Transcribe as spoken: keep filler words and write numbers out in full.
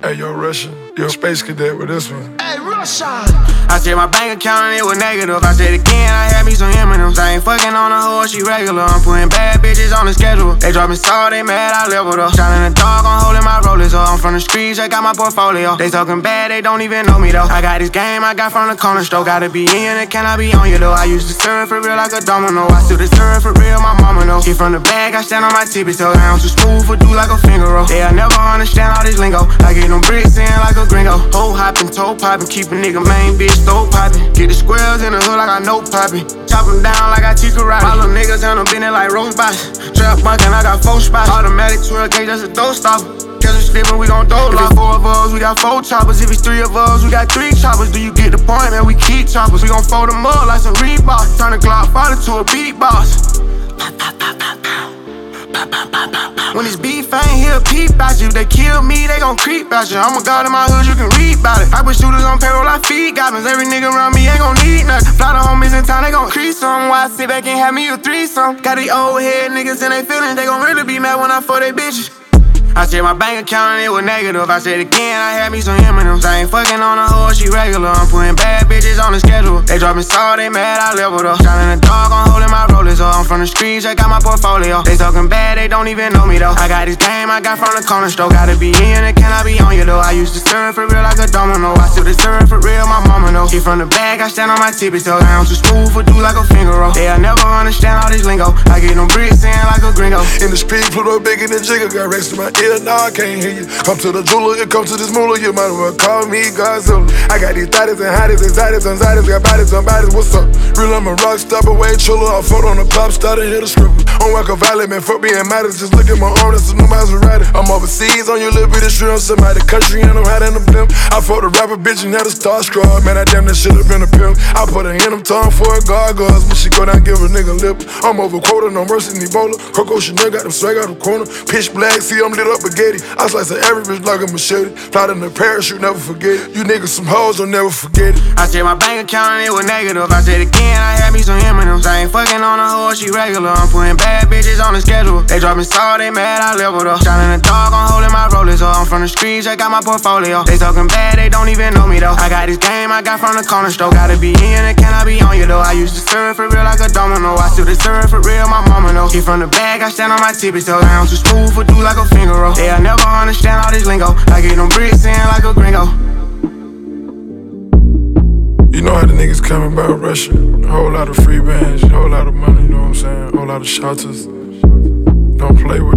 Hey, yo, Russian, yo, space cadet with this one. Hey, Russian. I said my bank account and it was negative. I said again, I had me some M and M's. I ain't fucking on a hoe, she regular. I'm putting bad bitches on the schedule. They dropping salt, they mad, I leveled up. Shining the dog, I'm holding my rollers up. I'm from the streets, I got my portfolio. They talking bad, they don't even know me though. I got this game, I got from the corner store. Gotta be in it, can I be on you though? I used to serve for real like a domino. I still deserve for real, my mama know. Get from the bag, I stand on my tippy toes. I am too smooth for do like a finger roll. They'll never understand all this lingo. I get them bricks in like a gringo. Hoe hopping, toe popping, keep a nigga main bitch stove popping. Get the squares in the hood like I know popping. Chop them down like I teach karate. All them niggas on them bending like rose box. Trap bunkin', I got four spots. Automatic twelve gauge, that's a throw stopper. Catch us slippin', we gon' throw lock. If it's four of us, we got four choppers. If it's three of us, we got three choppers. Do you get the point, man? We keep choppers. We gon' fold them up like some Reebok. Turn the Glock fighter to a beatbox. When this beef ain't here, peep out you. They kill me, they gon' creep out you. I'm a god in my hood, you can read about it. I put shooters on payroll, I feed goblins. Every nigga around me ain't gon' need nothing. Fly the homies in town, they gon' crease some. Why I sit back and have me a threesome? Got these old head niggas in they feelings. They gon' really be mad when I fuck they bitches. I said my bank account and it was negative. I said again, I had me some M and M's. I ain't fucking on a hoe, she regular. I'm putting bad bitches on the schedule. They dropping salt, they mad, I leveled up. Shining the dog, I'm holding my rollers up. I'm from the streets, I got my portfolio. They talking bad, they don't even know me though. I got this game, I got from the corner store. Gotta be in it, can I be on you though? I used to serve for real like a domino. I still deserve for real, my mama know. Get from the bag, I stand on my tippy toes. I am too smooth for do like a finger roll. They'll never understand all this lingo. I get them bricks in like a gringo. In the street, Pluto bigger than Jigga. Got racks in my ear, nah, I can't hear you. Come to the jeweler, it come to this moolah. You might as well call me Godzilla. I got these thotties and hotties, anxieties, anxieties. Got bodies on bodies, what's up? Real, I'm a rock star, but way chiller. I fought on the pop star and hit a stripper. On Wacko Valley, man, fuck being mad. Just look at my arm, that's a new Maserati. I'm overseas on your little bit of shit on somebody country and I'm hiding the blimp. I fought a rapper bitch and had a starstruck. Man, I damn that shit up in a pimp. I put her in them tongue for a gargoyles, but she go down, give a nigga lip. I'm over quota, no mercy, Ebola. Coco Chanel got them swag out the corner. Pitch black, see I'm lit up spaghetti. I slice of every bitch like a machete. Fly in the parachute, never forget it. You niggas some hoes, don't never forget it. I said my bank account and it was negative. I said again, I had me some M and M's. I ain't fucking on a hoe, she regular. I'm putting bad bitches on the schedule. They dropping salt, they mad, I leveled up. Shining the dog, I'm holding my rollers up. I'm from the streets, I got my portfolio. They talking bad, they don't even know me though. I got this game, I got from the corner store. Gotta be in it, can I be on you though? I used to serve for real like a domino. I still deserve for real, my mama know. Get from the bag, I stand on my tippy toes. I am too smooth for do like a finger roll. They'll never understand all this lingo. I get them bricks in like a gringo. You know how the niggas coming about Russia. A whole lot of free bands, a whole lot of money, you know what I'm saying? A whole lot of shelters. Don't play with